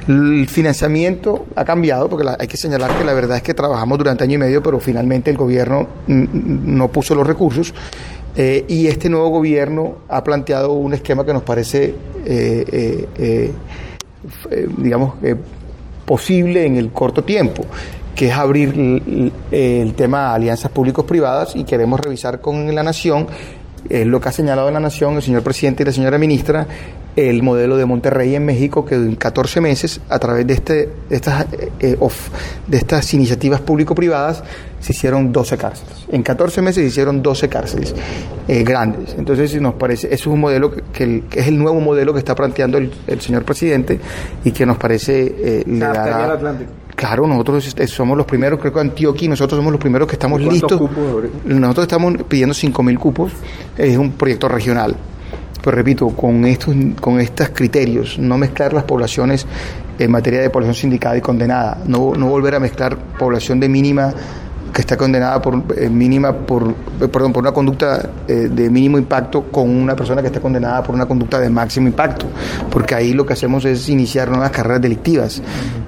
El financiamiento ha cambiado, porque hay que señalar que la verdad es que trabajamos durante año y medio, pero finalmente el gobierno no puso los recursos, y este nuevo gobierno ha planteado un esquema que nos parece, posible en el corto tiempo, que es abrir el tema de alianzas públicos-privadas, y queremos revisar con la Nación, lo que ha señalado la Nación, el señor presidente y la señora ministra, el modelo de Monterrey en México, que en 14 meses, a través de estas iniciativas público-privadas, se hicieron 12 cárceles. En 14 meses se hicieron 12 cárceles grandes. Entonces, nos parece, eso es un modelo que es el nuevo modelo que está planteando el señor presidente, y que nos parece le dará... Claro, nosotros somos los primeros, creo que Antioquia, nosotros somos los primeros que estamos listos. Nosotros estamos pidiendo 5.000 cupos, es un proyecto regional. Pero repito, con estos criterios, no mezclar las poblaciones en materia de población sindicada y condenada, no volver a mezclar población de mínima que está condenada por una conducta de mínimo impacto con una persona que está condenada por una conducta de máximo impacto, porque ahí lo que hacemos es iniciar nuevas carreras delictivas.